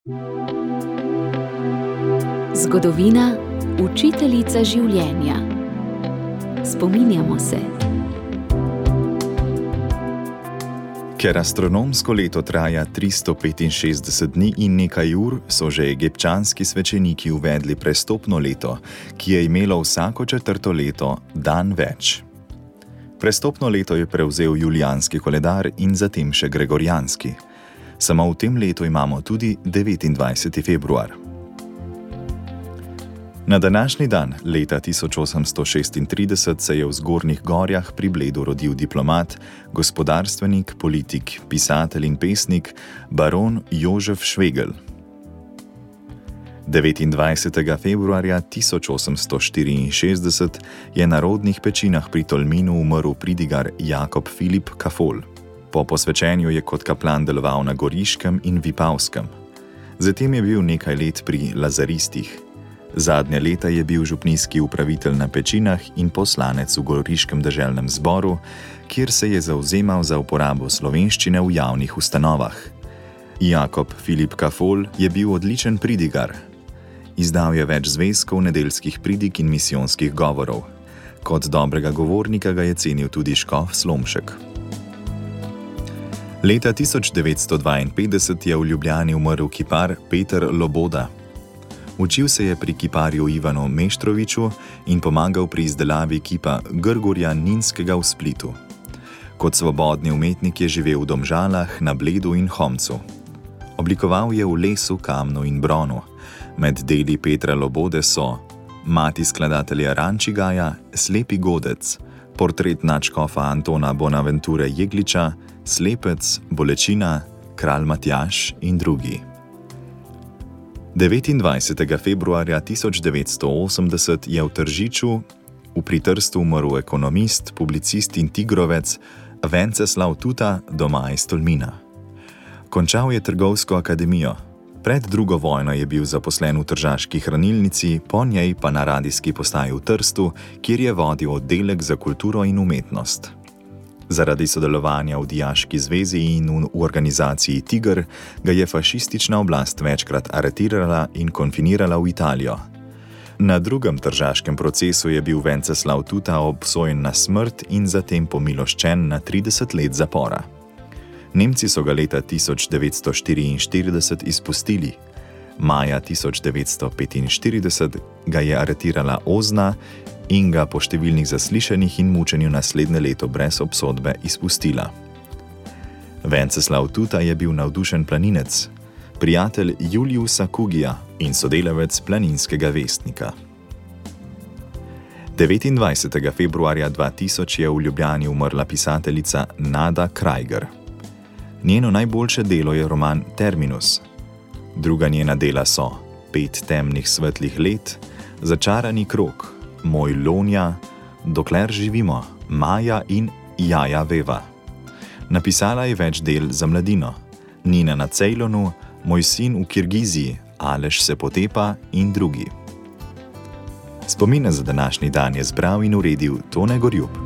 Zgodovina, učiteljica življenja. Spominjamo se. Ker astronomsko leto traja 365 dni in nekaj ur, so že egipčanski svečeniki uvedli prestopno leto, ki je imelo vsako četrto leto dan več. Prestopno leto je prevzel julijanski koledar in zatem še gregorijanski. Samo v tem letu imamo tudi 29. februar. Na današnji dan, leta 1836, se je v Zgornjih Gorjah pri Bledu rodil diplomat, gospodarstvenik, politik, pisatelj in pesnik, baron Jožef Švegel. 29. februarja 1864 je na rodnih Pečinah pri Tolminu umrl pridigar Jakob Filip Kafol. Po posvečenju je kot kaplan deloval na Goriškem in Vipavskem. Zatem je bil nekaj let pri lazaristih. Zadnje leta je bil župnijski upravitelj na Pečinah in poslanec v Goriškem deželnem zboru, kjer se je zavzemal za uporabo slovenščine v javnih ustanovah. Jakob Filip Kafol je bil odličen pridigar. Izdal je več zvezkov nedeljskih pridig in misijonskih govorov. Kot dobrega govornika ga je cenil tudi škof Slomšek. Leta 1952 je v Ljubljani umrl kipar Peter Loboda. Učil se je pri kiparju Ivanu Meštroviču in pomagal pri izdelavi kipa Grgorja Ninskega v Splitu. Kot svobodni umetnik je živel v Domžalah, na Bledu in Homcu. Oblikoval je v lesu, kamnu in bronu. Med deli Petra Lobode so Mati skladatelja Rančigaja, Slepi godec, portret nadškofa Antona Bonaventure Jegliča, Slepec, Bolečina, Kralj Matjaž in drugi. 29. februarja 1980 je v Tržiču v Pritrstu umrl ekonomist, publicist in tigrovec Venceslav Tuta, doma iz Tolmina. Končal je trgovsko akademijo. Pred drugo vojno je bil zaposlen v tržaški hranilnici, po njej pa na radijski postaji v Trstu, kjer je vodil oddelek za kulturo in umetnost. Zaradi sodelovanja v Dijaški zvezi in v organizaciji Tiger ga je fašistična oblast večkrat aretirala in konfinirala v Italijo. Na drugem tržaškem procesu je bil Venceslav Tuta obsojen na smrt in zatem pomiloščen na 30 let zapora. Nemci so ga leta 1944 izpustili. Maja 1945 ga je aretirala OZNA in ga po številnih zaslišanjih in mučenju naslednje leto brez obsodbe izpustila. Venceslav Tuta je bil navdušen planinec, prijatelj Juliusa Kugija in sodelavec Planinskega vestnika. 29. februarja 2000 je v Ljubljani umrla pisateljica Nada Krajger. Njeno najboljše delo je roman Terminus. Druga njena dela so 5 temnih svetlih let, Začarani krog, Moj Lonja, Dokler živimo, Maja in Jaja veva. Napisala je več del za mladino, Nina na Cejlonu, Moj sin v Kirgiziji, Aleš se potepa in drugi. Spomine za današnji dan je zbral in uredil Tone Gorjup.